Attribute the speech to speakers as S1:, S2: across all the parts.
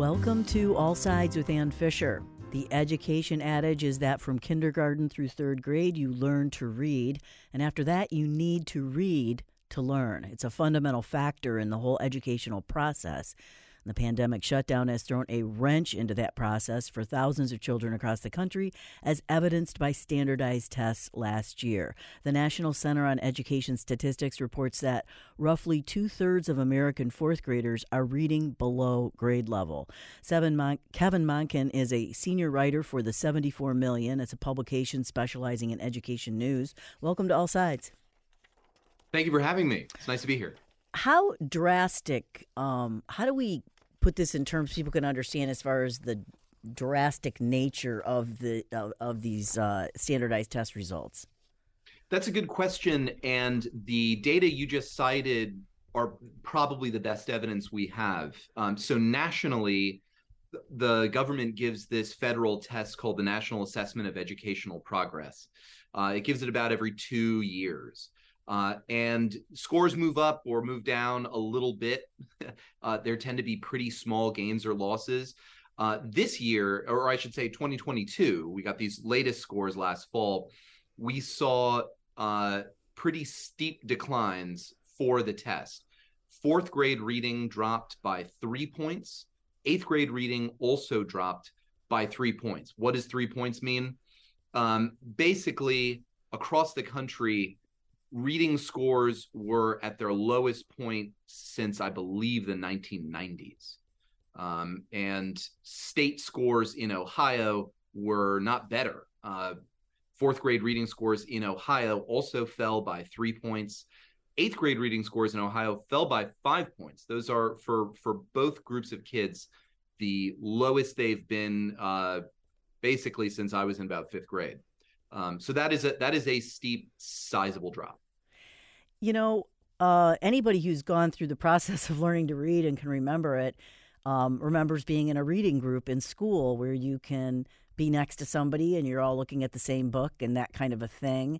S1: Welcome to All Sides with Ann Fisher. The education adage is that from kindergarten through third grade, you learn to read, and after that, you need to read to learn. It's a fundamental factor in the whole educational process. The pandemic shutdown has thrown a wrench into that process for thousands of children across the country, as evidenced by standardized tests last year. The National Center on Education Statistics reports that roughly 2/3 of American fourth graders are reading below grade level. Kevin Monken is a senior writer for the 74 Million. It's a publication specializing in education news. Welcome to All Sides.
S2: Thank you for having me. It's nice to be here.
S1: How drastic, how do we put this in terms people can understand as far as the drastic nature of these standardized test results?
S2: That's a good question, and the data you just cited are probably the best evidence we have. So nationally, the government gives this federal test called the National Assessment of Educational Progress. It gives it about every 2 years. And scores move up or move down a little bit. There tend to be pretty small gains or losses. This year, or I should say 2022, we got these latest scores last fall. We saw pretty steep declines for the test. Fourth grade reading dropped by 3 points. Eighth grade reading also dropped by 3 points. What does 3 points mean? Basically, across the country, reading scores were at their lowest point since, I believe, the 1990s. And state scores in Ohio were not better. Fourth grade reading scores in Ohio also fell by 3 points. Eighth grade reading scores in Ohio fell by 5 points. Those are, for both groups of kids, the lowest they've been basically since I was in about fifth grade. So that is a steep, sizable drop.
S1: You know, anybody who's gone through the process of learning to read and can remember it remembers being in a reading group in school where you can be next to somebody and you're all looking at the same book and that kind of a thing.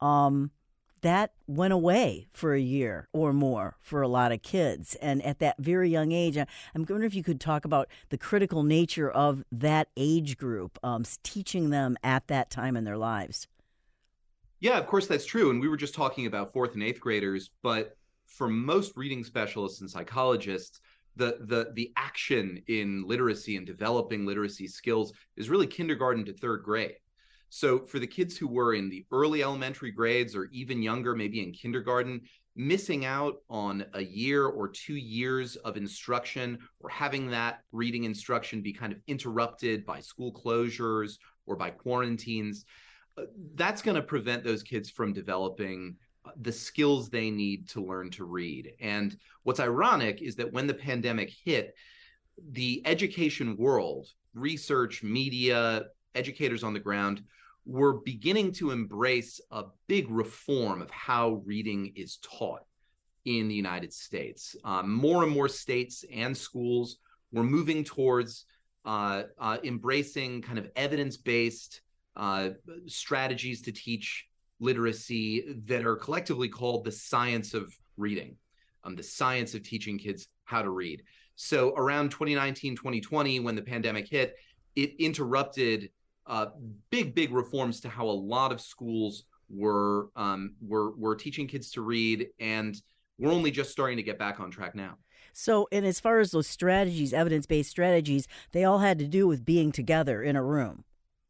S1: That went away for a year or more for a lot of kids. And at that very young age, I'm wondering if you could talk about the critical nature of that age group, teaching them at that time in their lives.
S2: Yeah, of course, that's true. And we were just talking about fourth and eighth graders, but for most reading specialists and psychologists, the action in literacy and developing literacy skills is really kindergarten to third grade. So for the kids who were in the early elementary grades or even younger, maybe in kindergarten, missing out on a year or 2 years of instruction or having that reading instruction be kind of interrupted by school closures or by quarantines, that's going to prevent those kids from developing the skills they need to learn to read. And what's ironic is that when the pandemic hit, the education world, research, media, educators on the ground, were beginning to embrace a big reform of how reading is taught in the United States. More and more states and schools were moving towards embracing kind of evidence-based strategies to teach literacy that are collectively called the science of reading, the science of teaching kids how to read. So around 2019, 2020, when the pandemic hit, it interrupted big reforms to how a lot of schools were teaching kids to read, and we're only just starting to get back on track now.
S1: So, and as far as those strategies, evidence-based strategies, they all had to do with being together in a room.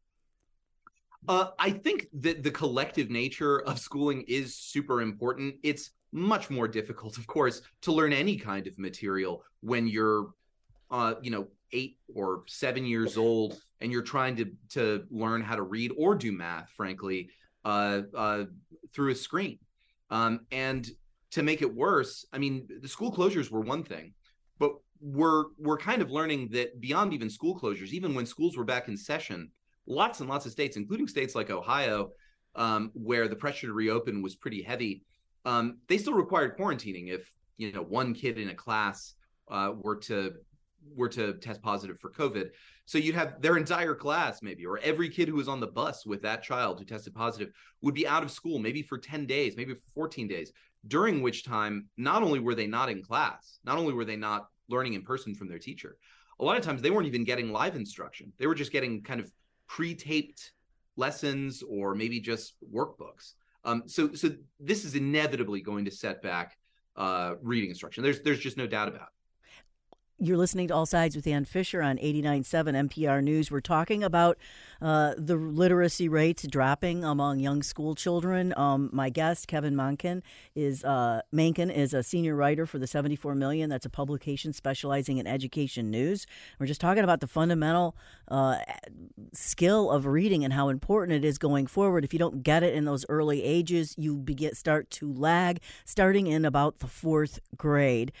S2: I think that the collective nature of schooling is super important. It's much more difficult, of course, to learn any kind of material when you're, 8 or 7 years old and you're trying to learn how to read or do math, frankly, through a screen. And to make it worse, I mean, the school closures were one thing, but we're kind of learning that beyond even school closures, even when schools were back in session, lots and lots of states, including states like Ohio, where the pressure to reopen was pretty heavy, they still required quarantining if one kid in a class were to test positive for COVID. So you'd have their entire class maybe, or every kid who was on the bus with that child who tested positive would be out of school maybe for 10 days, maybe for 14 days, during which time not only were they not in class, not only were they not learning in person from their teacher, a lot of times they weren't even getting live instruction. They were just getting kind of pre-taped lessons or maybe just workbooks. So this is inevitably going to set back reading instruction. There's just no doubt about it.
S1: You're listening to All Sides with Ann Fisher on 89.7 NPR News. We're talking about the literacy rates dropping among young school children. My guest, Kevin Menken, is a senior writer for the 74 Million. That's a publication specializing in education news. We're just talking about the fundamental skill of reading and how important it is going forward. If you don't get it in those early ages, you start to lag starting in about the fourth grade.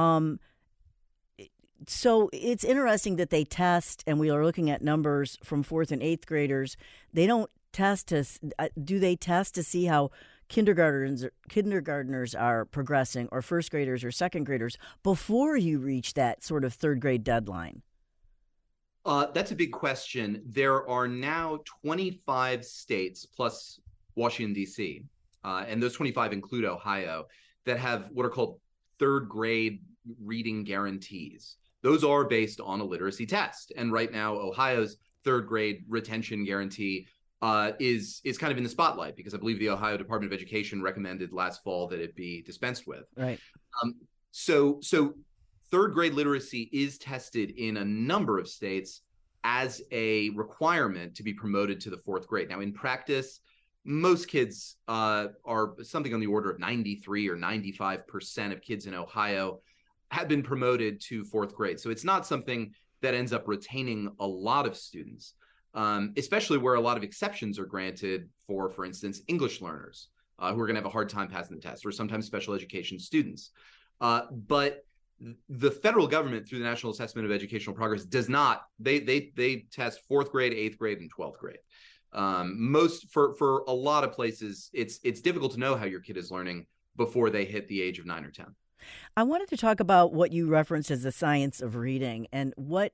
S1: So it's interesting that they test, and we are looking at numbers from fourth and eighth graders. They don't test do they test to see how kindergartners are progressing, or first graders or second graders, before you reach that sort of third grade deadline?
S2: That's a big question. There are now 25 states plus Washington, D.C., and those 25 include Ohio, that have what are called third grade reading guarantees. Those are based on a literacy test. And right now, Ohio's third grade retention guarantee is kind of in the spotlight, because I believe the Ohio Department of Education recommended last fall that it be dispensed with.
S1: Right.
S2: So third grade literacy is tested in a number of states as a requirement to be promoted to the fourth grade. Now, in practice, most kids are something on the order of 93 or 95% of kids in Ohio have been promoted to fourth grade. So it's not something that ends up retaining a lot of students, especially where a lot of exceptions are granted for instance, English learners who are going to have a hard time passing the test, or sometimes special education students. But the federal government, through the National Assessment of Educational Progress, does not. They test fourth grade, eighth grade, and 12th grade. For a lot of places, it's difficult to know how your kid is learning before they hit the age of 9 or 10.
S1: I wanted to talk about what you referenced as the science of reading, and what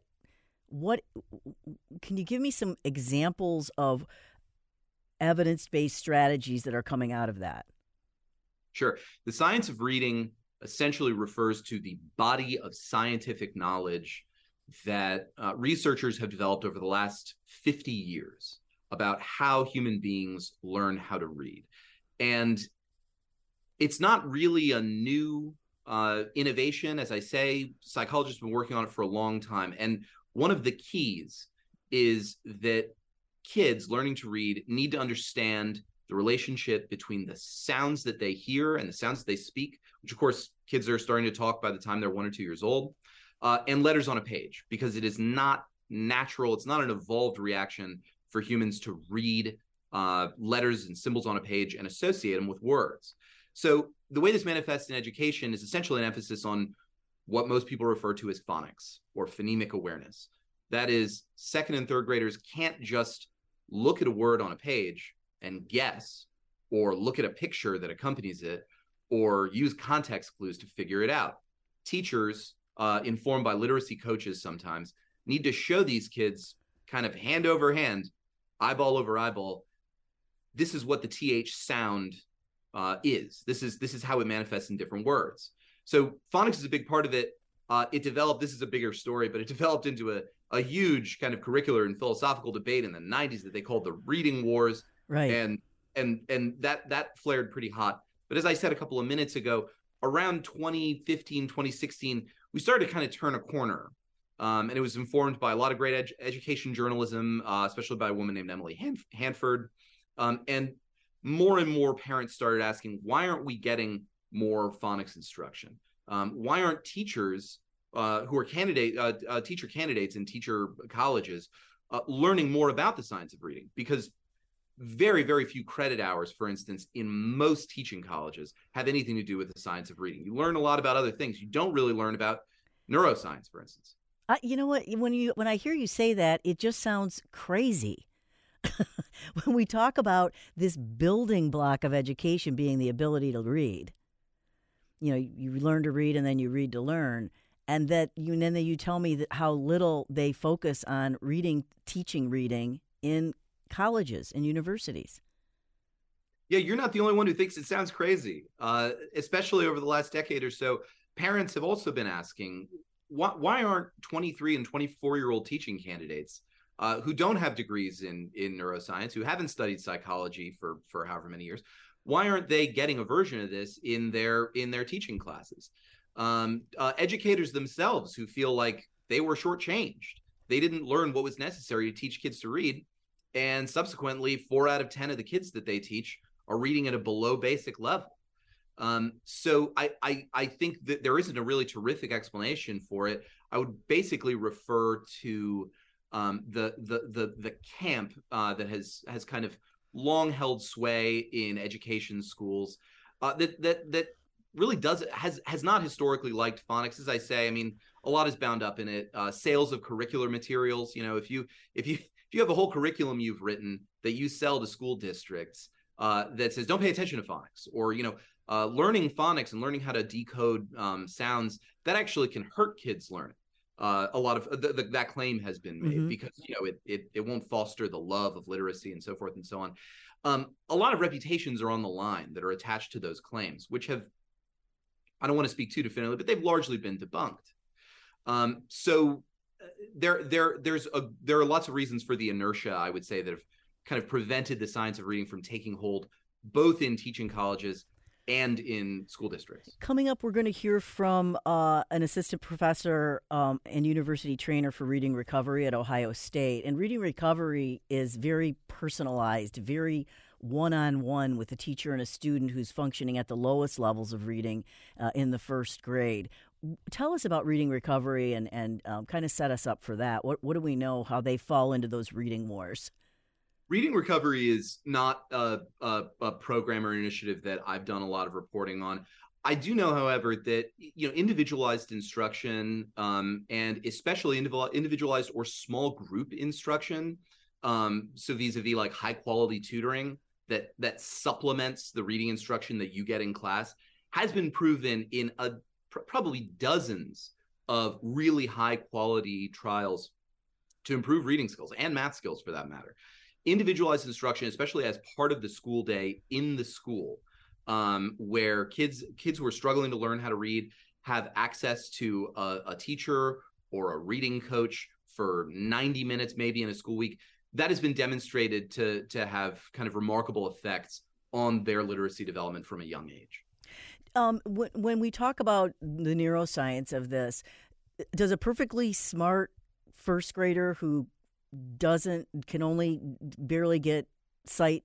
S1: can you give me some examples of evidence-based strategies that are coming out of that?
S2: Sure. The science of reading essentially refers to the body of scientific knowledge that researchers have developed over the last 50 years about how human beings learn how to read. And it's not really a new innovation. As I say, psychologists have been working on it for a long time. And one of the keys is that kids learning to read need to understand the relationship between the sounds that they hear and the sounds that they speak, which of course kids are starting to talk by the time they're 1 or 2 years old, and letters on a page, because it is not natural. It's not an evolved reaction for humans to read letters and symbols on a page and associate them with words. So the way this manifests in education is essentially an emphasis on what most people refer to as phonics, or phonemic awareness. That is, second and third graders can't just look at a word on a page and guess, or look at a picture that accompanies it, or use context clues to figure it out. Teachers, informed by literacy coaches sometimes, need to show these kids kind of hand over hand, eyeball over eyeball, this is what the TH sound is. This is how it manifests in different words. So phonics is a big part of it. It developed, this is a bigger story, but it developed into a huge kind of curricular and philosophical debate in the 90s that they called the reading wars.
S1: Right.
S2: And that flared pretty hot. But as I said a couple of minutes ago, around 2015, 2016, we started to kind of turn a corner. And it was informed by a lot of great education journalism, especially by a woman named Emily Hanford. And more parents started asking, why aren't we getting more phonics instruction? Why aren't teachers who are teacher candidates in teacher colleges learning more about the science of reading? Because very, very few credit hours, for instance, in most teaching colleges have anything to do with the science of reading. You learn a lot about other things. You don't really learn about neuroscience, for instance.
S1: You know what? When I hear you say that, it just sounds crazy. When we talk about this building block of education being the ability to read, you learn to read and then you read to learn, and then you tell me that how little they focus on teaching reading in colleges and universities.
S2: Yeah, you're not the only one who thinks it sounds crazy. Especially over the last decade or so, parents have also been asking, why aren't 23 and 24-year-old teaching candidates who don't have degrees in neuroscience, who haven't studied psychology for however many years, why aren't they getting a version of this in their teaching classes? Educators themselves who feel like they were shortchanged. They didn't learn what was necessary to teach kids to read. And subsequently, 4 out of 10 of the kids that they teach are reading at a below basic level. So I think that there isn't a really terrific explanation for it. I would basically refer to the camp that has kind of long held sway in education schools that really has not historically liked phonics. As I say, I mean, a lot is bound up in it. Sales of curricular materials. You know, if you have a whole curriculum you've written that you sell to school districts that says don't pay attention to phonics, or learning phonics and learning how to decode sounds, that actually can hurt kids learning. A lot of that claim has been made because it won't foster the love of literacy and so forth and so on. A lot of reputations are on the line that are attached to those claims, which have, I don't want to speak too definitively, but they've largely been debunked. So there are lots of reasons for the inertia, I would say, that have kind of prevented the science of reading from taking hold, both in teaching colleges and in school districts.
S1: Coming up, we're going to hear from an assistant professor and university trainer for reading recovery at Ohio State. And reading recovery is very personalized, very one-on-one with a teacher and a student who's functioning at the lowest levels of reading in the first grade. Tell us about reading recovery and kind of set us up for that. What do we know, how they fall into those reading wars?
S2: Reading recovery is not a program or initiative that I've done a lot of reporting on. I do know, however, that individualized instruction and especially individualized or small group instruction, so vis-a-vis like high quality tutoring that supplements the reading instruction that you get in class, has been proven in probably dozens of really high quality trials to improve reading skills and math skills, for that matter. Individualized instruction, especially as part of the school day in the school, where kids who are struggling to learn how to read have access to a teacher or a reading coach for 90 minutes, maybe in a school week, that has been demonstrated to have kind of remarkable effects on their literacy development from a young age.
S1: When we talk about the neuroscience of this, does a perfectly smart first grader who can only barely get sight,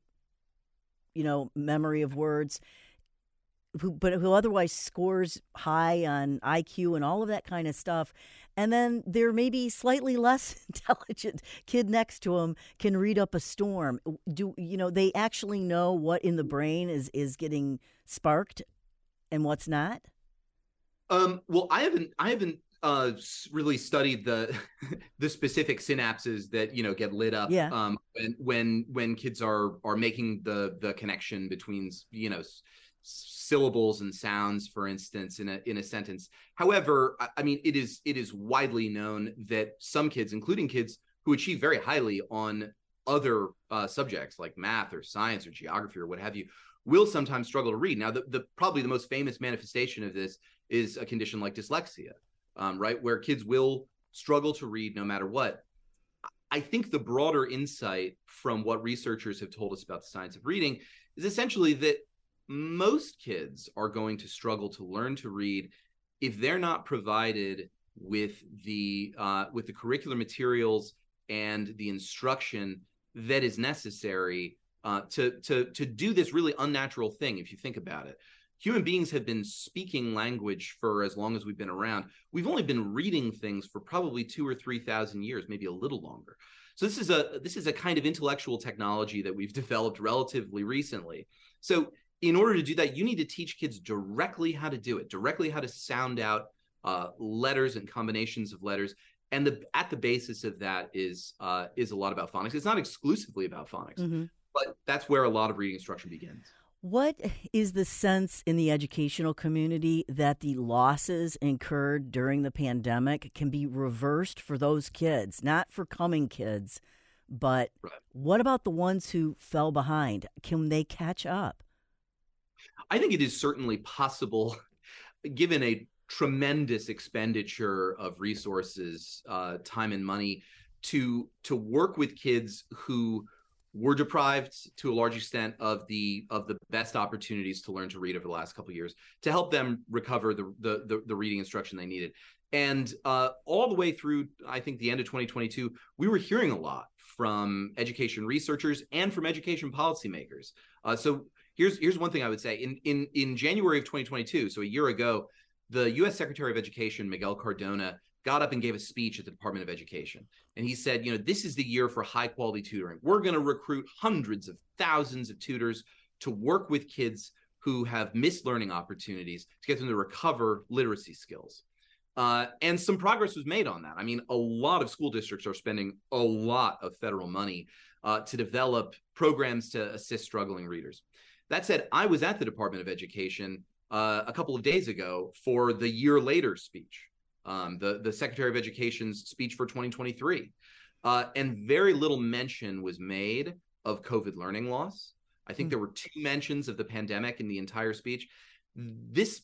S1: memory of words, but who otherwise scores high on IQ and all of that kind of stuff, and then there may be slightly less intelligent kid next to him can read up a storm? Do they actually know what in the brain is getting sparked and what's not?
S2: Well, I haven't really studied the specific synapses that get lit up when kids are making the connection between syllables and sounds, for instance, in a sentence. However, I mean, it is widely known that some kids, including kids who achieve very highly on other subjects like math or science or geography or what have you, will sometimes struggle to read. Now, probably the most famous manifestation of this is a condition like dyslexia. Right, where kids will struggle to read no matter what. I think the broader insight from what researchers have told us about the science of reading is essentially that most kids are going to struggle to learn to read if they're not provided with the curricular materials and the instruction that is necessary to do this really unnatural thing, if you think about it. Human beings have been speaking language for as long as we've been around. We've only been reading things for probably 2,000 or 3,000 years, maybe a little longer. So this is a kind of intellectual technology that we've developed relatively recently. So in order to do that, you need to teach kids directly how to do it, directly how to sound out letters and combinations of letters. And at the basis of that is a lot about phonics. It's not exclusively about phonics, but that's where a lot of reading instruction begins.
S1: What is the sense in the educational community that the losses incurred during the pandemic can be reversed for those kids, not for coming kids, but what about the ones who fell behind? Can they catch up?
S2: I think it is certainly possible, given a tremendous expenditure of resources, time and money to work with kids who were deprived to a large extent of the best opportunities to learn to read over the last couple of years, to help them recover the reading instruction they needed. And all the way through, I think, the end of 2022, we were hearing a lot from education researchers and from education policymakers. So here's one thing I would say. In January of 2022, so a year ago, the U.S. Secretary of Education, Miguel Cardona, got up and gave a speech at the Department of Education. And he said, this is the year for high quality tutoring. We're going to recruit hundreds of thousands of tutors to work with kids who have missed learning opportunities to get them to recover literacy skills. And some progress was made on that. I mean, a lot of school districts are spending a lot of federal money to develop programs to assist struggling readers. That said, I was at the Department of Education a couple of days ago for the year later speech, the Secretary of Education's speech for 2023. And very little mention was made of COVID learning loss. I think there were 2 mentions of the pandemic in the entire speech. This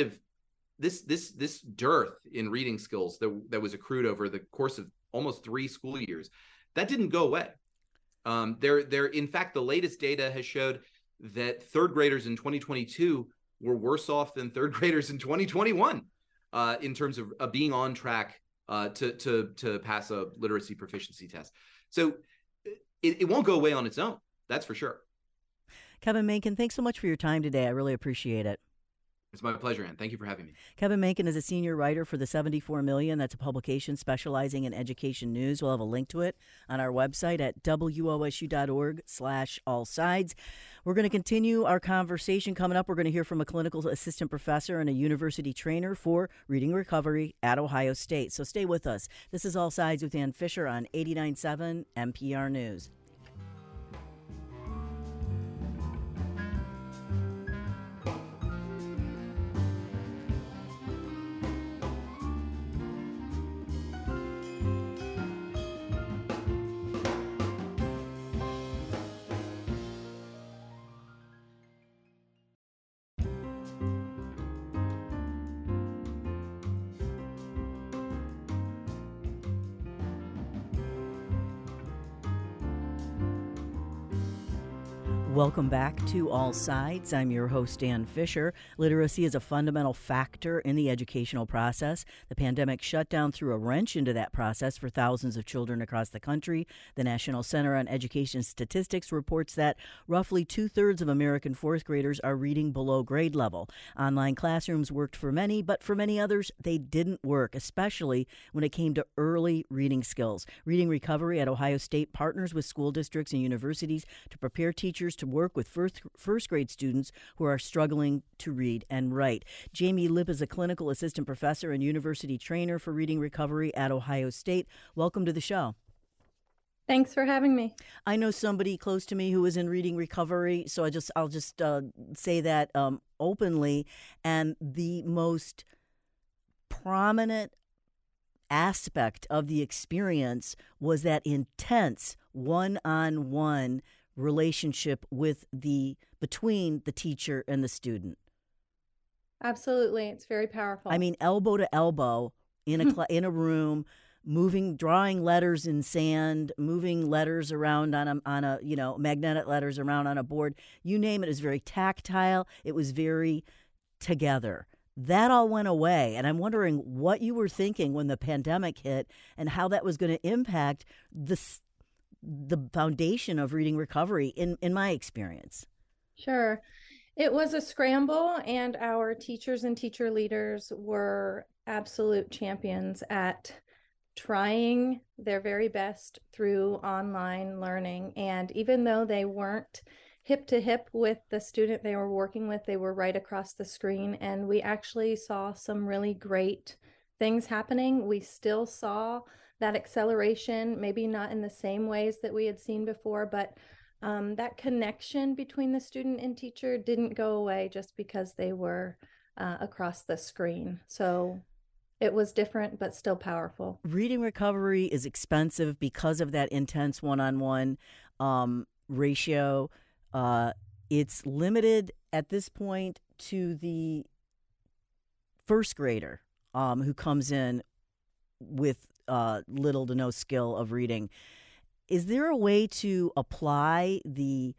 S2: dearth in reading skills that was accrued over the course of almost 3 school years, that didn't go away. In fact, the latest data has showed that third graders in 2022 were worse off than third graders in 2021 in terms of being on track to pass a literacy proficiency test. So it won't go away on its own. That's for sure.
S1: Kevin Menken, thanks so much for your time today. I really appreciate it.
S2: It's my pleasure, Ann. Thank you for having me.
S1: Kevin Menken is a senior writer for the 74 Million. That's a publication specializing in education news. We'll have a link to it on our website at wosu.org/allsides. We're going to continue our conversation. Coming up, we're going to hear from a clinical assistant professor and a university trainer for reading recovery at Ohio State. So stay with us. This is All Sides with Ann Fisher on 89.7 NPR News. Welcome back to All Sides. I'm your host, Ann Fisher. Literacy is a fundamental factor in the educational process. The pandemic shutdown threw a wrench into that process for thousands of children across the country. The National Center on Education Statistics reports that roughly 2/3 of American fourth graders are reading below grade level. Online classrooms worked for many, but for many others, they didn't work, especially when it came to early reading skills. Reading Recovery at Ohio State partners with school districts and universities to prepare teachers to work with first grade students who are struggling to read and write. Jamie Lipp is a clinical assistant professor and university trainer for Reading Recovery at Ohio State. Welcome to the show.
S3: Thanks for having me.
S1: I know somebody close to me who is in Reading Recovery, so I'll just say that openly. And the most prominent aspect of the experience was that intense one-on-one relationship between the teacher and the student.
S3: Absolutely. It's very powerful.
S1: I mean, elbow to elbow in a room, drawing letters in sand, moving letters around on a magnetic letters around on a board. You name it. It was very tactile. It was very together. That all went away. And I'm wondering what you were thinking when the pandemic hit and how that was going to impact the foundation of Reading Recovery in my experience.
S3: Sure. It was a scramble, and our teachers and teacher leaders were absolute champions at trying their very best through online learning. And even though they weren't hip to hip with the student they were working with, they were right across the screen. And we actually saw some really great things happening. We still saw that acceleration, maybe not in the same ways that we had seen before, but that connection between the student and teacher didn't go away just because they were across the screen. So it was different, but still powerful.
S1: Reading Recovery is expensive because of that intense one-on-one ratio. It's limited at this point to the first grader who comes in with little to no skill of reading, is there a way to apply the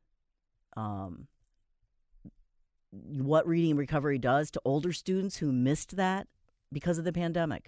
S1: what Reading Recovery does to older students who missed that because of the pandemic?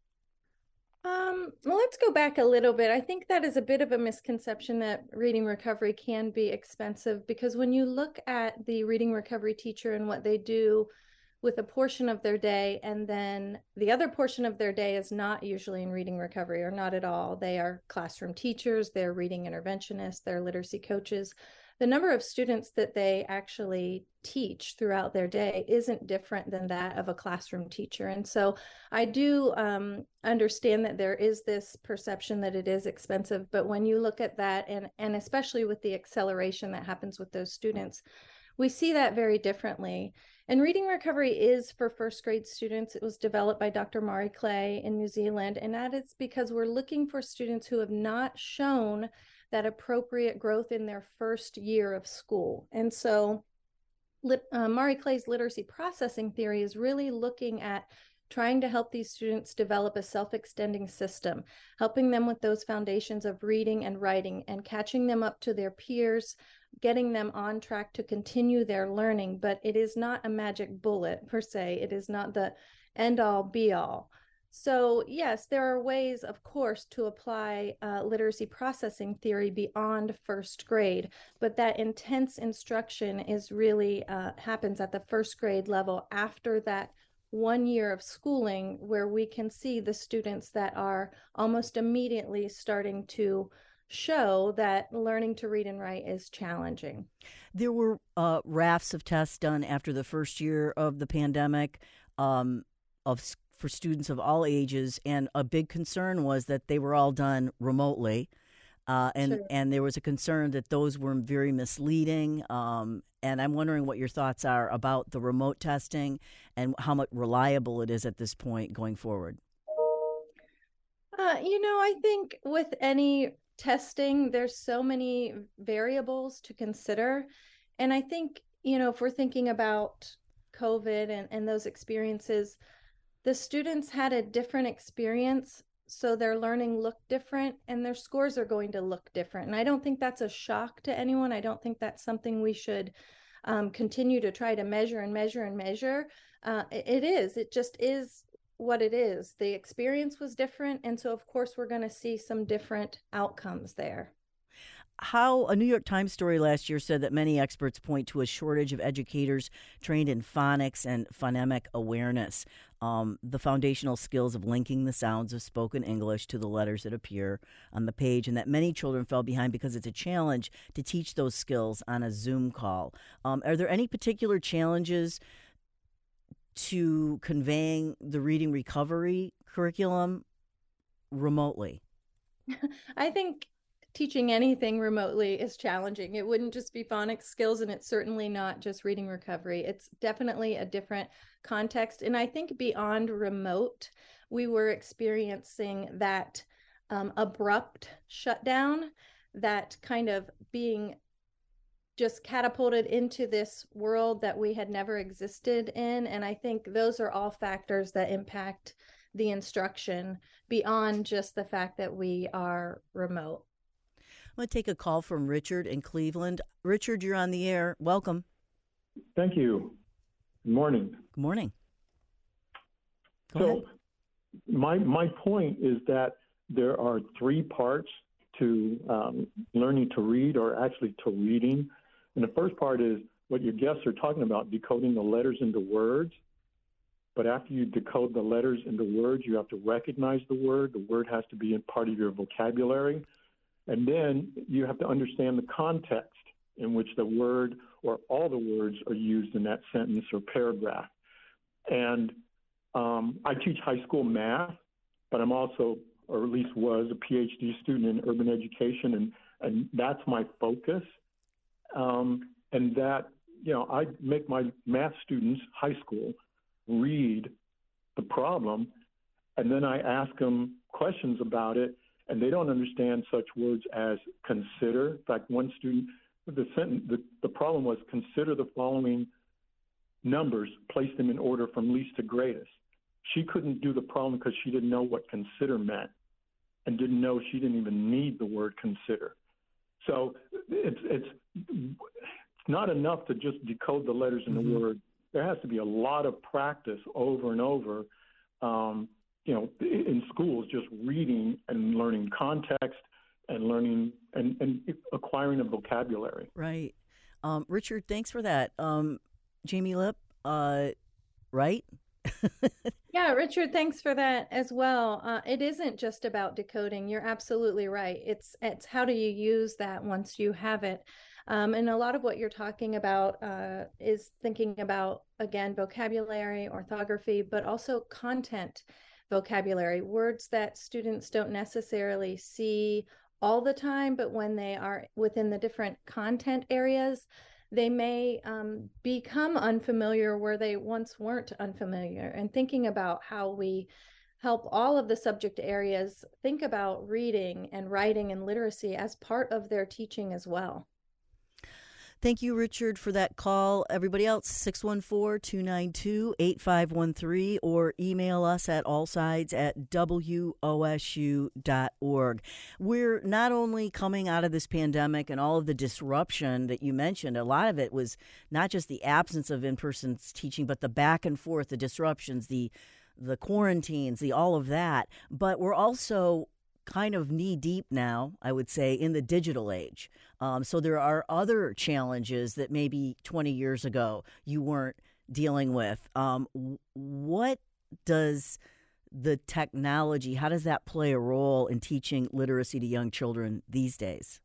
S3: Well, let's go back a little bit. I think that is a bit of a misconception that Reading Recovery can be expensive, because when you look at the Reading Recovery teacher and what they do with a portion of their day, and then the other portion of their day is not usually in Reading Recovery, or not at all. They are classroom teachers, they're reading interventionists, they're literacy coaches. The number of students that they actually teach throughout their day isn't different than that of a classroom teacher. And so I do understand that there is this perception that it is expensive, but when you look at that, and especially with the acceleration that happens with those students, we see that very differently. And Reading Recovery is for first grade students. It was developed by Dr. Mari Clay in New Zealand, and that is because we're looking for students who have not shown that appropriate growth in their first year of school. And so Mari Clay's literacy processing theory is really looking at trying to help these students develop a self-extending system, helping them with those foundations of reading and writing, and catching them up to their peers, getting them on track to continue their learning. But it is not a magic bullet per se. It is not the end all be all. So yes, there are ways, of course, to apply literacy processing theory beyond first grade, but that intense instruction is really happens at the first grade level after that 1 year of schooling, where we can see the students that are almost immediately starting to show that learning to read and write is challenging.
S1: There were rafts of tests done after the first year of the pandemic for students of all ages, and a big concern was that they were all done remotely, and there was a concern that those were very misleading. And I'm wondering what your thoughts are about the remote testing and how much reliable it is at this point going forward.
S3: I think with any testing, there's so many variables to consider. And I think, if we're thinking about COVID and those experiences, the students had a different experience, so their learning looked different and their scores are going to look different. And I don't think that's a shock to anyone. I don't think that's something we should continue to try to measure and measure and measure. It just is what it is. The experience was different. And so, of course, we're going to see some different outcomes there.
S1: How a New York Times story last year said that many experts point to a shortage of educators trained in phonics and phonemic awareness, the foundational skills of linking the sounds of spoken English to the letters that appear on the page, and that many children fell behind because it's a challenge to teach those skills on a Zoom call. Are there any particular challenges to conveying the reading recovery curriculum remotely?
S3: I think teaching anything remotely is challenging. It wouldn't just be phonics skills, and it's certainly not just reading recovery. It's definitely a different context. And I think beyond remote, we were experiencing that abrupt shutdown, that kind of being just catapulted into this world that we had never existed in. And I think those are all factors that impact the instruction beyond just the fact that we are remote.
S1: I'm going to take a call from Richard in Cleveland. Richard, you're on the air. Welcome.
S4: Thank you. Good morning.
S1: Good morning. Go ahead.
S4: My point is that there are three parts to learning to read, or actually to reading. And the first part is what your guests are talking about, decoding the letters into words. But after you decode the letters into words, you have to recognize the word. The word has to be a part of your vocabulary. And then you have to understand the context in which the word or all the words are used in that sentence or paragraph. And I teach high school math, but I'm also, or at least was, a PhD student in urban education, and that's my focus. And that, I make my math students, high school, read the problem, and then I ask them questions about it, and they don't understand such words as consider. In fact, one student, the problem was, consider the following numbers, placed them in order from least to greatest. She couldn't do the problem because she didn't know what consider meant and didn't know she didn't even need the word consider. So it's not enough to just decode the letters in the word. There has to be a lot of practice over and over, in schools, just reading and learning context and learning and acquiring a vocabulary.
S1: Right. Richard, thanks for that. Jamie Lipp, right?
S3: Yeah, Richard, thanks for that as well. It isn't just about decoding. You're absolutely right. It's how do you use that once you have it? And a lot of what you're talking about is thinking about, again, vocabulary, orthography, but also content vocabulary, words that students don't necessarily see all the time, but when they are within the different content areas, they may become unfamiliar where they once weren't unfamiliar. And thinking about how we help all of the subject areas think about reading and writing and literacy as part of their teaching as well.
S1: Thank you, Richard, for that call. Everybody else, 614-292-8513, or email us at allsides@wosu.org. We're not only coming out of this pandemic and all of the disruption that you mentioned, a lot of it was not just the absence of in-person teaching, but the back and forth, the disruptions, the quarantines, all of that. But we're also kind of knee deep now, I would say, in the digital age. So there are other challenges that maybe 20 years ago you weren't dealing with. What does the technology, how does that play a role in teaching literacy to young children these days?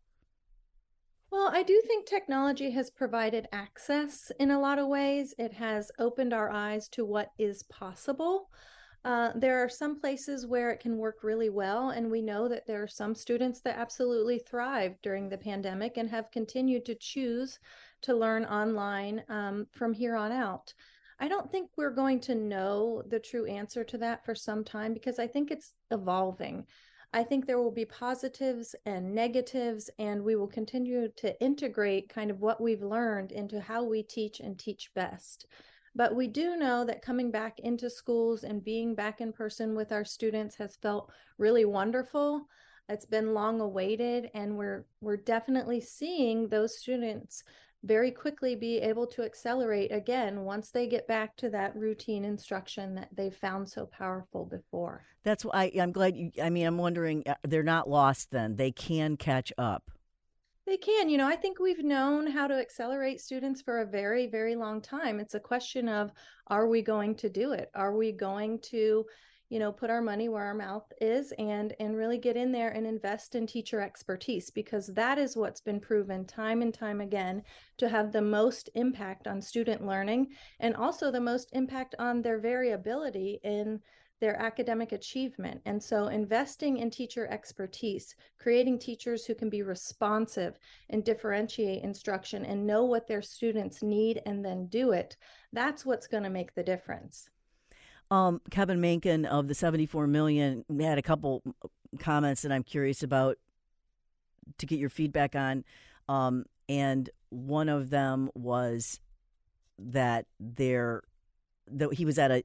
S3: Well, I do think technology has provided access in a lot of ways. It has opened our eyes to what is possible. There are some places where it can work really well, and we know that there are some students that absolutely thrived during the pandemic and have continued to choose to learn online from here on out. I don't think we're going to know the true answer to that for some time because I think it's evolving. I think there will be positives and negatives, and we will continue to integrate kind of what we've learned into how we teach and teach best. But we do know that coming back into schools and being back in person with our students has felt really wonderful. It's been long awaited, and we're definitely seeing those students very quickly be able to accelerate again once they get back to that routine instruction that they found so powerful before.
S1: That's why I'm glad I'm wondering, they're not lost then. They can catch up.
S3: They can. I think we've known how to accelerate students for a very, very long time. It's a question of, are we going to do it? Are we going to, put our money where our mouth is and really get in there and invest in teacher expertise? Because that is what's been proven time and time again to have the most impact on student learning and also the most impact on their variability in their academic achievement. And so investing in teacher expertise, creating teachers who can be responsive and differentiate instruction and know what their students need and then do it, that's what's going to make the difference.
S1: Kevin Menken of the 74 Million had a couple comments that I'm curious about to get your feedback on. And one of them was that he was at a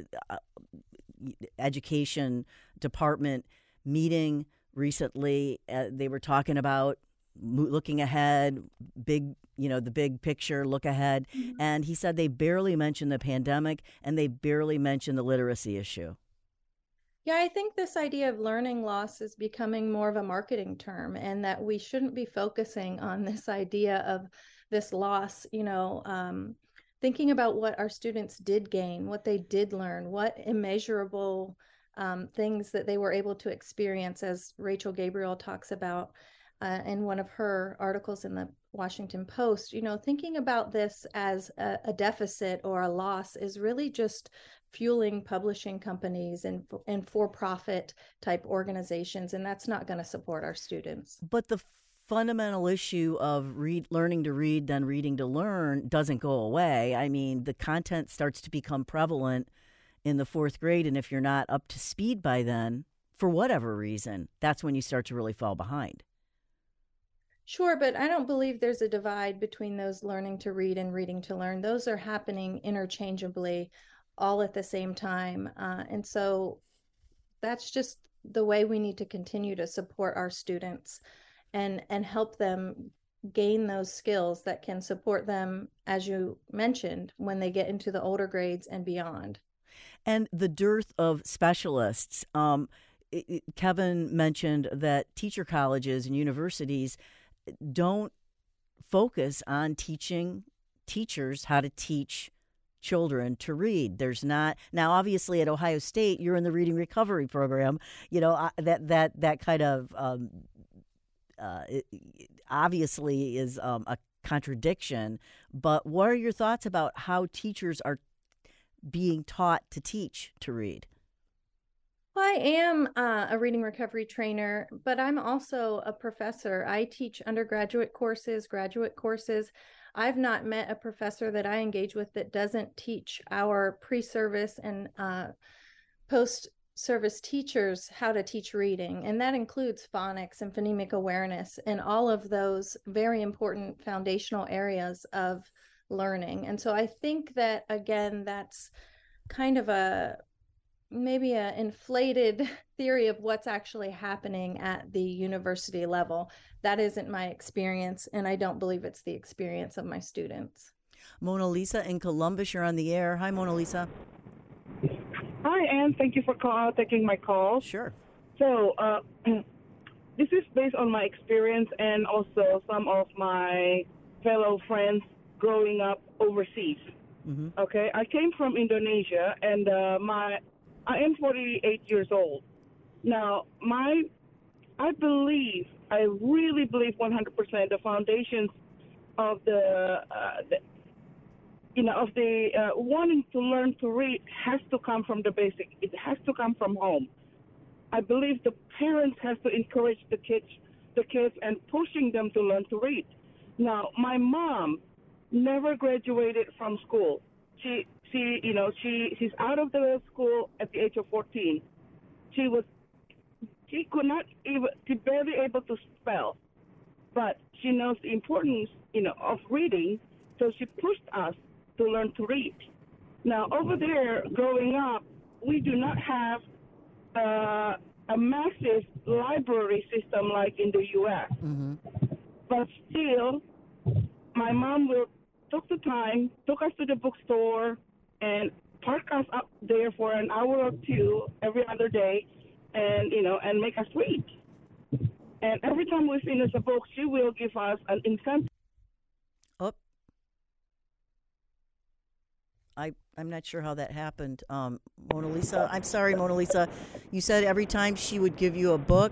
S1: education department meeting recently. They were talking about looking ahead, the big picture, look ahead. Mm-hmm. And he said they barely mentioned the pandemic and they barely mentioned the literacy issue.
S3: Yeah, I think this idea of learning loss is becoming more of a marketing term, and that we shouldn't be focusing on this idea of this loss, thinking about what our students did gain, what they did learn, what immeasurable things that they were able to experience, as Rachel Gabriel talks about in one of her articles in the Washington Post. Thinking about this as a deficit or a loss is really just fueling publishing companies and for-profit type organizations, and that's not going to support our students.
S1: But the fundamental issue of learning to read, then reading to learn doesn't go away. I mean, the content starts to become prevalent in the fourth grade, and if you're not up to speed by then, for whatever reason, that's when you start to really fall behind.
S3: Sure, but I don't believe there's a divide between those learning to read and reading to learn. Those are happening interchangeably all at the same time. And so that's just the way we need to continue to support our students and help them gain those skills that can support them, as you mentioned, when they get into the older grades and beyond.
S1: And the dearth of specialists. Kevin mentioned that teacher colleges and universities don't focus on teaching teachers how to teach children to read. There's not now. Obviously, at Ohio State, you're in the reading recovery program. That kind of obviously is a contradiction. But what are your thoughts about how teachers are being taught to teach to read?
S3: Well, I am a reading recovery trainer, but I'm also a professor. I teach undergraduate courses, graduate courses. I've not met a professor that I engage with that doesn't teach our pre-service and post-service teachers how to teach reading. And that includes phonics and phonemic awareness and all of those very important foundational areas of learning. And so I think that, again, that's kind of maybe an inflated theory of what's actually happening at the university level. That isn't my experience, and I don't believe it's the experience of my students.
S1: Mona Lisa in Columbus, you're on the air. Hi, Mona Lisa.
S5: Hi, Anne. Thank you for taking my call.
S1: Sure.
S5: So this is based on my experience and also some of my fellow friends growing up overseas. Mm-hmm. Okay, I came from Indonesia, and I am 48 years old. Now, I really believe 100% the foundations of the wanting to learn to read has to come from the basic. It has to come from home. I believe the parents have to encourage the kids and pushing them to learn to read. Now, my mom never graduated from school. She's out of the school at the age of 14. She barely able to spell, but she knows the importance, of reading. So she pushed us to learn to read. Now, over there, growing up, we do not have a massive library system like in the U.S. Mm-hmm. But still, my mom took us to the bookstore and park us up there for an hour or two every other day and make us read. And every time we finish a book, she will give us an incentive.
S1: Oh, I'm not sure how that happened. Mona Lisa, I'm sorry, Mona Lisa. You said every time she would give you a book?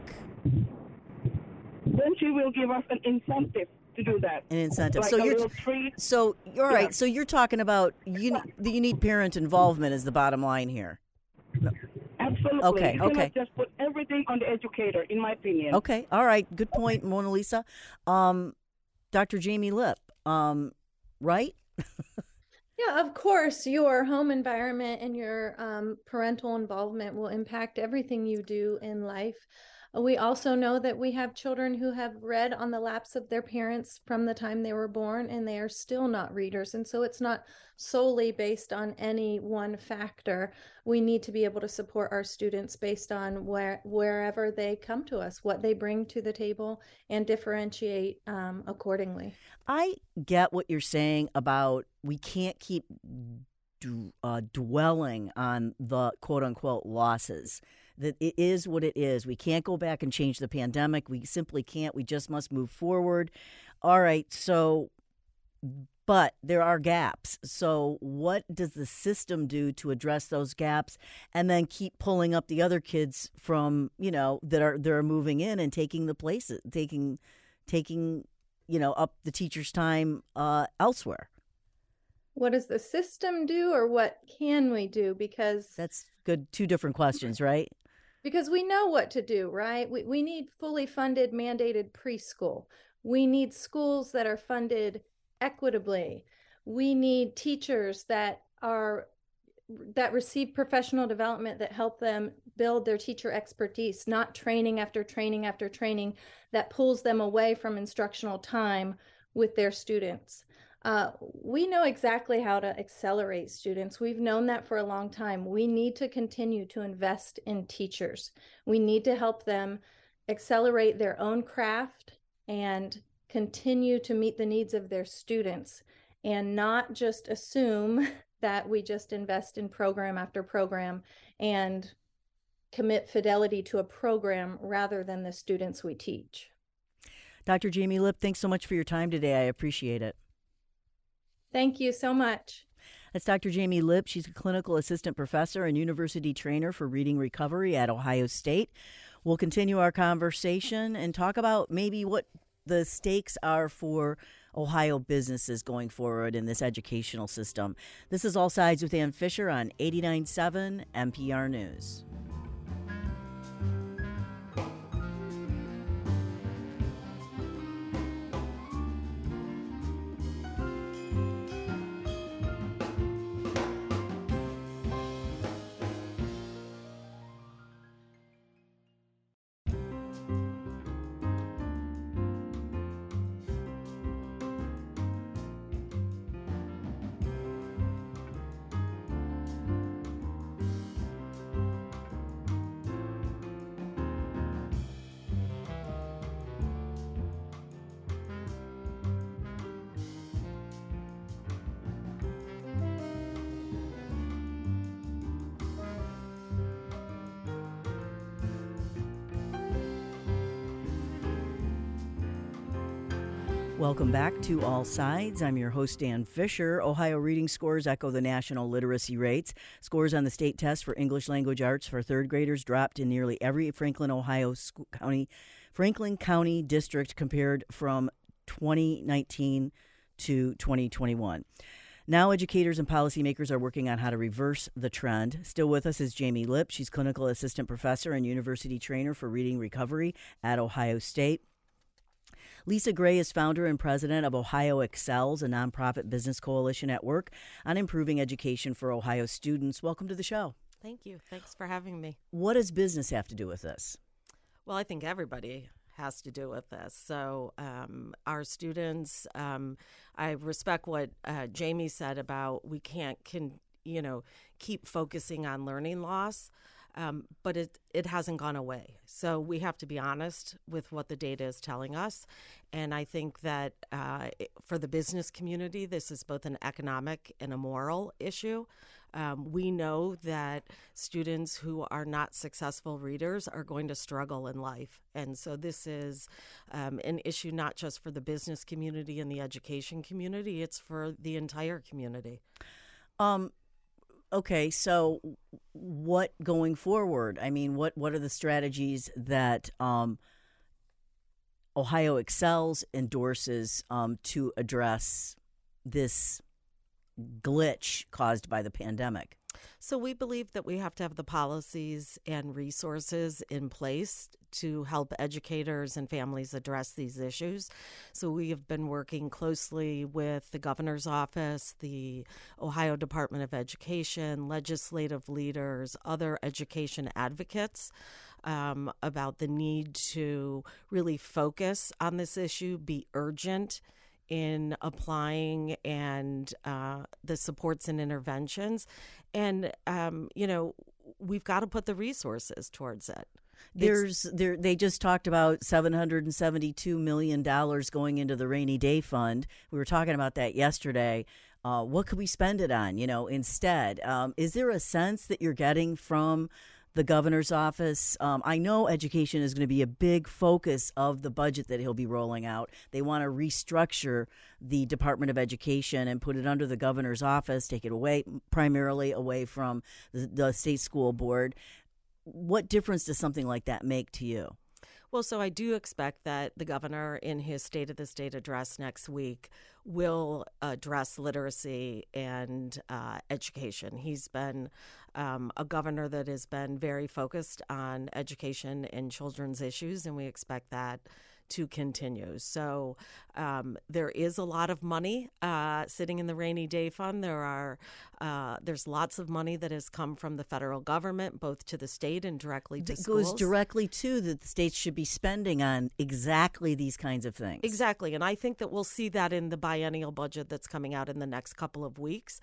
S5: Then she will give us an incentive to do that.
S1: An incentive.
S5: Like
S1: so you're right. So you're talking about you need parent involvement is the bottom line here.
S5: No. Absolutely.
S1: Okay.
S5: You cannot just put everything on the educator, in my opinion.
S1: Okay. All right. Good point, Mona Lisa. Dr. Jamie Lip, right?
S3: Yeah, of course, your home environment and your parental involvement will impact everything you do in life. We also know that we have children who have read on the laps of their parents from the time they were born, and they are still not readers. And so it's not solely based on any one factor. We need to be able to support our students based on wherever they come to us, what they bring to the table, and differentiate accordingly.
S1: I get what you're saying about we can't keep dwelling on the quote-unquote losses. That it is what it is. We can't go back and change the pandemic. We simply can't. We just must move forward. All right. So, but there are gaps. So what does the system do to address those gaps and then keep pulling up the other kids from, that are moving in and taking the places, taking, up the teacher's time elsewhere?
S3: What does the system do, or what can we do? Because
S1: that's good. Two different questions, right?
S3: Because we know what to do, right? We need fully funded mandated preschool. We need schools that are funded equitably. We need teachers that are that receive professional development that help them build their teacher expertise, not training after training after training that pulls them away from instructional time with their students. We know exactly how to accelerate students. We've known that for a long time. We need to continue to invest in teachers. We need to help them accelerate their own craft and continue to meet the needs of their students, and not just assume that we just invest in program after program and commit fidelity to a program rather than the students we teach.
S1: Dr. Jamie Lipp, thanks so much for your time today. I appreciate it.
S3: Thank you so much.
S1: That's Dr. Jamie Lipp. She's a clinical assistant professor and university trainer for reading recovery at Ohio State. We'll continue our conversation and talk about maybe what the stakes are for Ohio businesses going forward in this educational system. This is All Sides with Ann Fisher on 89.7 NPR News. Welcome back to All Sides. I'm your host, Ann Fisher. Ohio reading scores echo the national literacy rates. Scores on the state test for English language arts for third graders dropped in nearly every Franklin County district compared from 2019 to 2021. Now educators and policymakers are working on how to reverse the trend. Still with us is Jamie Lipp. She's clinical assistant professor and university trainer for reading recovery at Ohio State. Lisa Gray is founder and president of Ohio Excels, a nonprofit business coalition at work on improving education for Ohio students. Welcome to the show.
S6: Thank you. Thanks for having me.
S1: What does business have to do with this?
S6: Well, I think everybody has to do with this. So our students, I respect what Jamie said about we can't keep focusing on learning loss. But it hasn't gone away. So we have to be honest with what the data is telling us. And I think that for the business community, this is both an economic and a moral issue. We know that students who are not successful readers are going to struggle in life. And so this is an issue not just for the business community and the education community, it's for the entire community.
S1: Okay, so what going forward? I mean, what are the strategies that Ohio Excels endorses to address this glitch caused by the pandemic?
S6: So we believe that we have to have the policies and resources in place to help educators and families address these issues. So we have been working closely with the governor's office, the Ohio Department of Education, legislative leaders, other education advocates about the need to really focus on this issue, be urgent in applying and the supports and interventions. And, we've got to put the resources towards it.
S1: They just talked about $772 million going into the rainy day fund. We were talking about that yesterday. What could we spend it on, instead? Is there a sense that you're getting from the governor's office? I know education is going to be a big focus of the budget that he'll be rolling out. They want to restructure the Department of Education and put it under the governor's office, take it primarily away from the state school board. What difference does something like that make to you?
S6: Well, so I do expect that the governor in his State of the State address next week will address literacy and education. He's been a governor that has been very focused on education and children's issues, and we expect that to continue. So there is a lot of money sitting in the rainy day fund. There's lots of money that has come from the federal government, both to the state and directly to schools.
S1: Goes directly to that the states should be spending on exactly these kinds of things.
S6: Exactly. And I think that we'll see that in the biennial budget that's coming out in the next couple of weeks.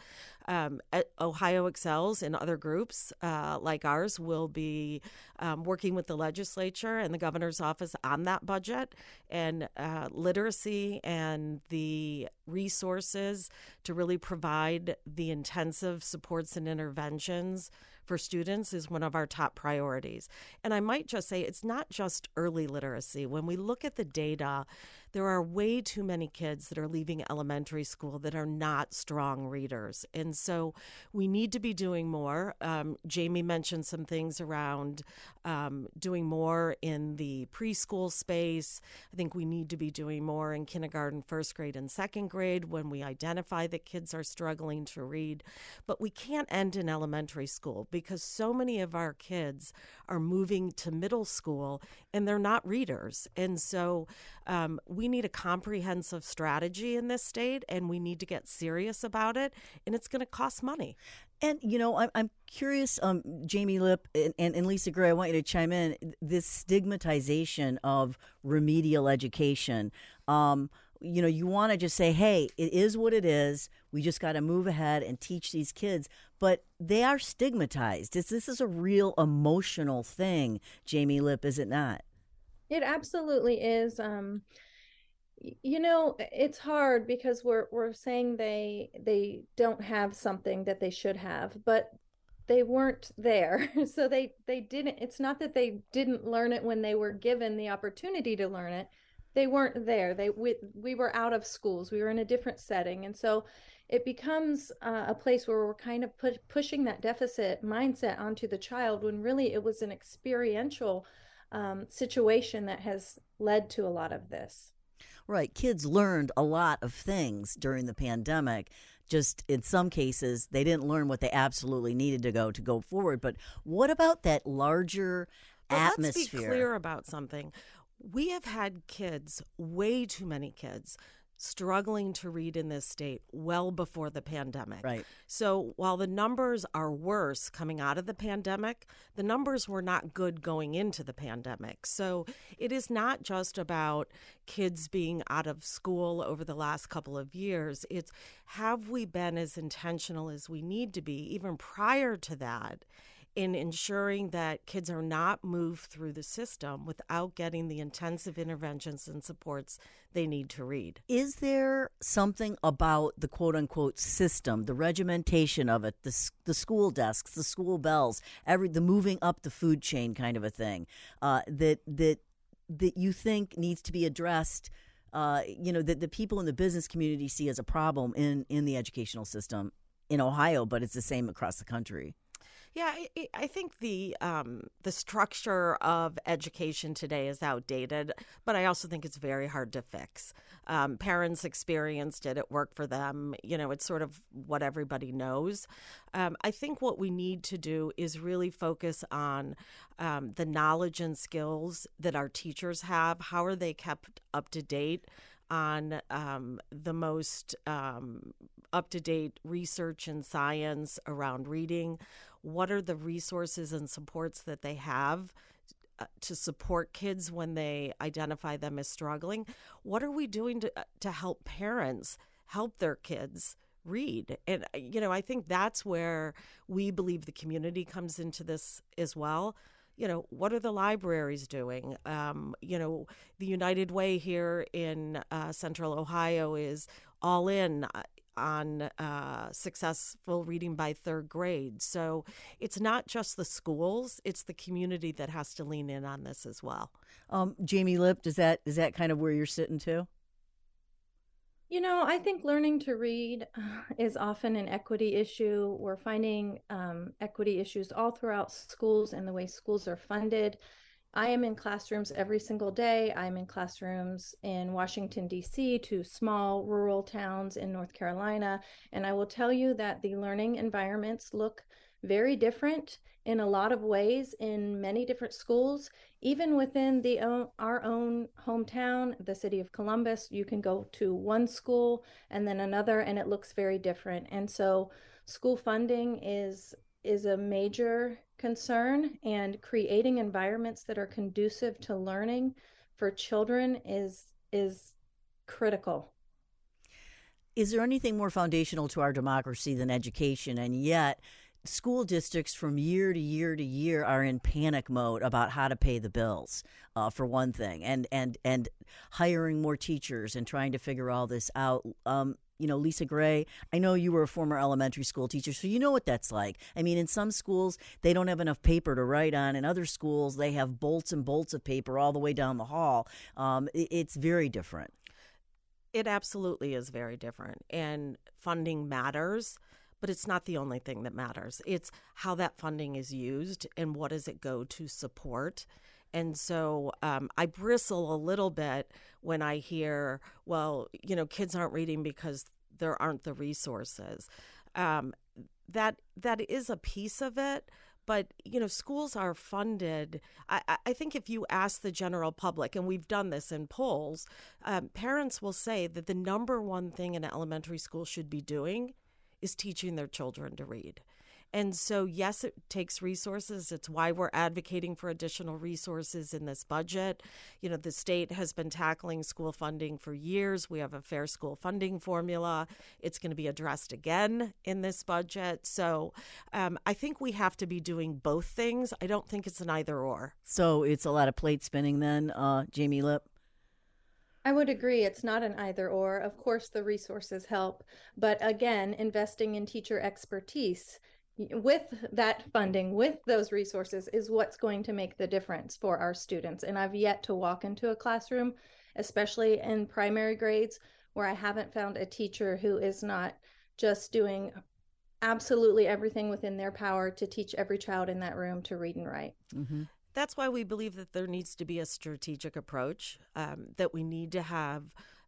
S6: Ohio Excels and other groups like ours will be working with the legislature and the governor's office on that budget, and literacy and the resources to really provide the intensive supports and interventions for students is one of our top priorities. And I might just say it's not just early literacy. When we look at the data, there are way too many kids that are leaving elementary school that are not strong readers. And so we need to be doing more. Jamie mentioned some things around doing more in the preschool space. I think we need to be doing more in kindergarten, first grade, and second grade when we identify that kids are struggling to read. But we can't end in elementary school because so many of our kids are moving to middle school and they're not readers. And so we need a comprehensive strategy in this state, and we need to get serious about it, and it's going to cost money.
S1: And, you know, I'm curious, Jamie Lipp and Lisa Gray, I want you to chime in. This stigmatization of remedial education, you know, you want to just say, hey, it is what it is. We just got to move ahead and teach these kids. But they are stigmatized. This is a real emotional thing, Jamie Lipp, is it not?
S3: It absolutely is. You know, it's hard because we're saying they don't have something that they should have, but they weren't there. So they didn't, it's not that they didn't learn it when they were given the opportunity to learn it. They weren't there. We were out of schools. We were in a different setting. And so it becomes a place where we're kind of pushing that deficit mindset onto the child when really it was an experiential situation that has led to a lot of this.
S1: Right. Kids learned a lot of things during the pandemic. Just in some cases, they didn't learn what they absolutely needed to go forward. But what about that larger atmosphere?
S6: Let's be clear about something. We have had kids, way too many kids, struggling to read in this state well before the pandemic.
S1: Right.
S6: So while the numbers are worse coming out of the pandemic, the numbers were not good going into the pandemic. So it is not just about kids being out of school over the last couple of years. It's have we been as intentional as we need to be, even prior to that, in ensuring that kids are not moved through the system without getting the intensive interventions and supports they need to read.
S1: Is there something about the quote-unquote system, the regimentation of it, the school desks, the school bells, the moving up the food chain kind of a thing, that you think needs to be addressed, that the people in the business community see as a problem in the educational system in Ohio, but it's the same across the country?
S6: Yeah, I think the structure of education today is outdated, but I also think it's very hard to fix. Parents experienced it worked for them. You know, it's sort of what everybody knows. I think what we need to do is really focus on the knowledge and skills that our teachers have. How are they kept up to date on the most up-to-date research and science around reading? What are the resources and supports that they have to support kids when they identify them as struggling? What are we doing to help parents help their kids read? And, I think that's where we believe the community comes into this as well. What are the libraries doing? The United Way here in Central Ohio is all in on successful reading by third grade. So it's not just the schools, it's the community that has to lean in on this as well.
S1: Jamie Lipp, is that kind of where you're sitting too?
S3: I think learning to read is often an equity issue. We're finding equity issues all throughout schools and the way schools are funded. I am in classrooms every single day. I'm in classrooms in Washington, D.C., to small rural towns in North Carolina. And I will tell you that the learning environments look very different in a lot of ways in many different schools. Even within our own hometown, the city of Columbus, you can go to one school and then another, and it looks very different. And so school funding is a major concern, and creating environments that are conducive to learning for children is critical.
S1: Is there anything more foundational to our democracy than education? And yet, school districts from year to year to year are in panic mode about how to pay the bills, for one thing, and hiring more teachers and trying to figure all this out. Lisa Gray, I know you were a former elementary school teacher, so you know what that's like. I mean, in some schools, they don't have enough paper to write on. In other schools, they have bolts and bolts of paper all the way down the hall. It's very different.
S6: It absolutely is very different. And funding matters, but it's not the only thing that matters. It's how that funding is used and what does it go to support. And so I bristle a little bit when I hear, well, kids aren't reading because there aren't the resources. That is a piece of it. But, schools are funded. I think if you ask the general public, and we've done this in polls, parents will say that the number one thing an elementary school should be doing is teaching their children to read. And so, yes, it takes resources. It's why we're advocating for additional resources in this budget. The state has been tackling school funding for years. We have a fair school funding formula. It's going to be addressed again in this budget. So I think we have to be doing both things. I don't think it's an either or.
S1: So it's a lot of plate spinning then, Jamie Lipp?
S3: I would agree. It's not an either or. Of course, the resources help. But again, investing in teacher expertise with that funding, with those resources, is what's going to make the difference for our students. And I've yet to walk into a classroom, especially in primary grades, where I haven't found a teacher who is not just doing absolutely everything within their power to teach every child in that room to read and write.
S1: Mm-hmm.
S6: That's why we believe that there needs to be a strategic approach, that we need to have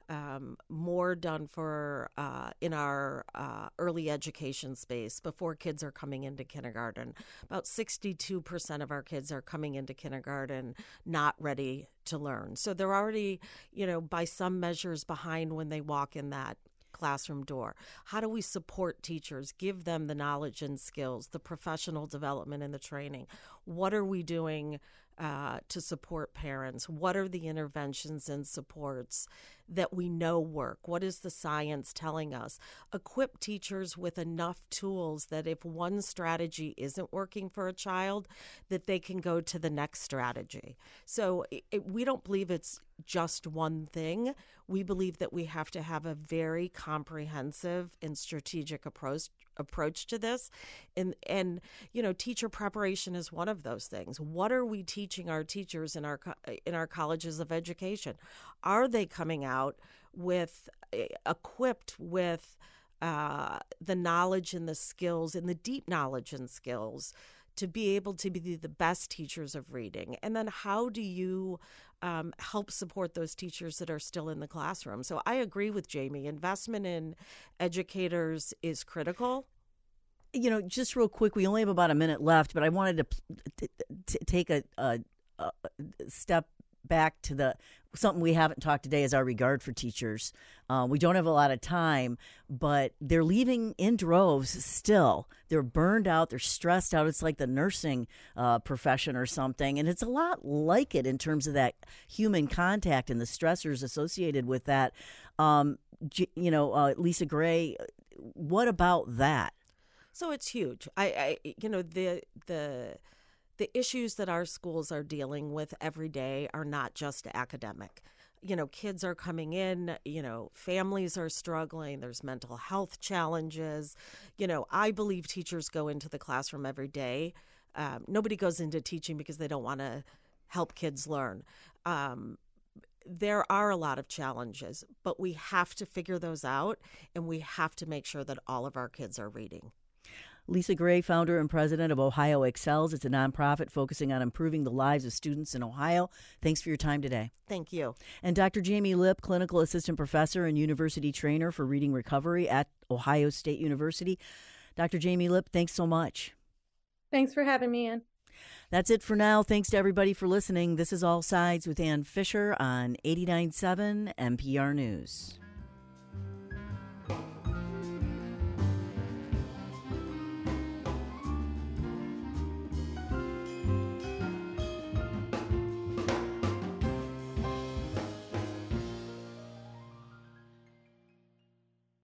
S6: more done for in our early education space before kids are coming into kindergarten. About 62% of our kids are coming into kindergarten not ready to learn. So they're already, by some measures behind when they walk in that classroom door. How do we support teachers, give them the knowledge and skills, the professional development and the training? What are we doing to support parents? What are the interventions and supports that we know work? What is the science telling us? Equip teachers with enough tools that if one strategy isn't working for a child, that they can go to the next strategy. So we don't believe it's just one thing. We believe that we have to have a very comprehensive and strategic approach to this. And teacher preparation is one of those things. What are we teaching our teachers in our colleges of education? Are they coming out equipped with the knowledge and the skills and the deep knowledge and skills to be able to be the best teachers of reading? And then how do you help support those teachers that are still in the classroom? So I agree with Jamie. Investment in educators is critical.
S1: Just real quick, we only have about a minute left, but I wanted to take a step back to something we haven't talked today is our regard for teachers. We don't have a lot of time, but they're leaving in droves still. They're burned out. They're stressed out. It's like the nursing profession or something. And it's a lot like it in terms of that human contact and the stressors associated with that. Lisa Gray, what about that?
S6: So it's huge. The issues that our schools are dealing with every day are not just academic. Kids are coming in, families are struggling. There's mental health challenges. I believe teachers go into the classroom every day. Nobody goes into teaching because they don't want to help kids learn. There are a lot of challenges, but we have to figure those out, and we have to make sure that all of our kids are reading.
S1: Lisa Gray, founder and president of Ohio Excels. It's a nonprofit focusing on improving the lives of students in Ohio. Thanks for your time today.
S6: Thank you.
S1: And Dr. Jamie Lipp, clinical assistant professor and university trainer for reading recovery at Ohio State University. Dr. Jamie Lipp, thanks so much.
S3: Thanks for having me, Ann.
S1: That's it for now. Thanks to everybody for listening. This is All Sides with Ann Fisher on 89.7 NPR News.